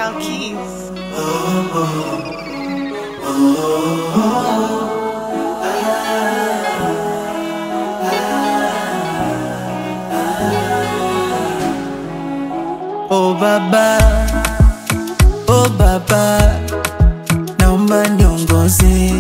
Keys. Oh baba, naomba niongoze.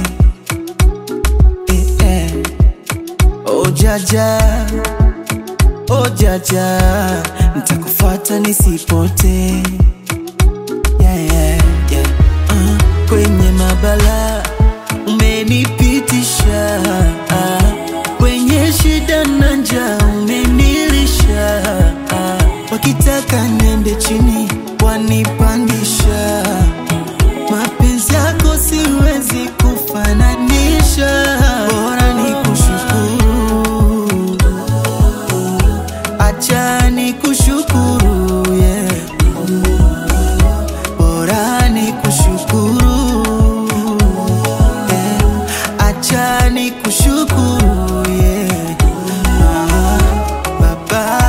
Oh jaja, nitakufuata nisipote. Yeah. Kwenye mabala umenipitisha, kwenye shida na njaa umenilisha. Wakitaka niende chini wanipandisha. Mapenzi yako siwezi kufananisha. Bora nikushukuru, acha nikushukuru, yeah. Bora nikushukuru, yeah. Acha nikushukuru, yeah. Baba.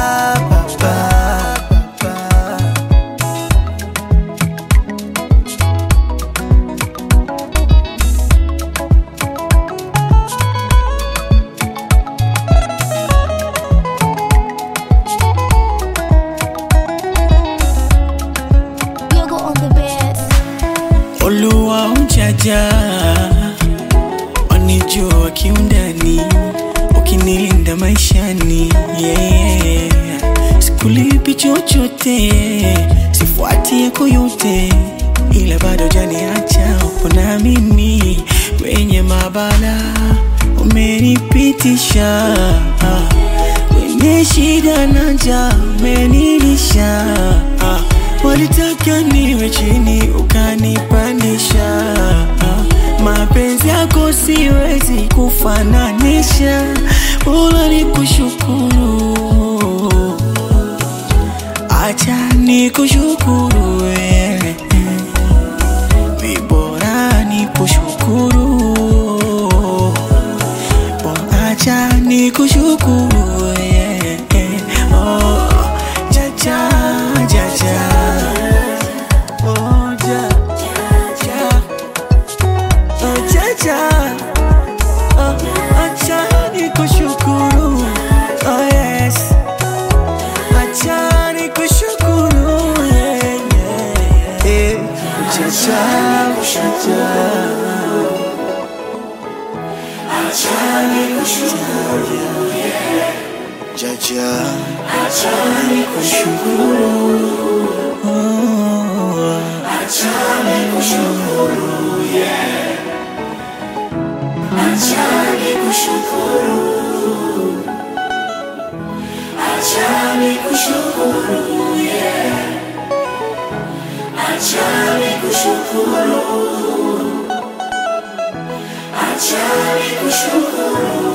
Oluwa ujaja, wanijua kiundani, ukinilinda maishani, yeah. Sikulipi chochote, sifuati yako yote, ila bado janiacha upo na mimi. Kwenye mabala umenipitisha, kwenye shida na njaa umenilisha. Walitaka niwe chini ukanipandisha. Mapenzi yako siwezi kufananisha. Bora nikushukuru, acha nikushukuru, yeah. Bora nikushukuru, acha nikushukuru, yeah. Oh, jaja. Acha nikushukuru, oh yes. Acha nikushukuru, yeah. Acha nikushukuru, yeah. Jaja, acha nikushukuru, acha nikushukuru, yeah. Acha nikushukuru, acha nikushukuru, yeah. Acha nikushukuru, acha nikushukuru.